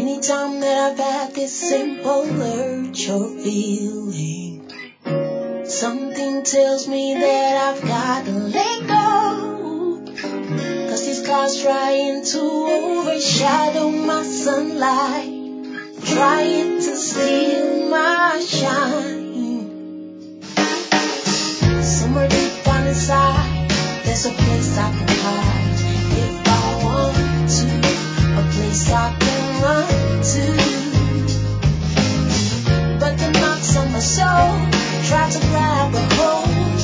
Anytime that I've had this simple urge or feeling, something tells me that I've got to let go. 'Cause these clouds trying to overshadow my sunlight, trying to steal my shine. Somewhere deep down inside, there's a place I can hide if I want to, a place I can run to. But the knocks on my soul try to grab a hold.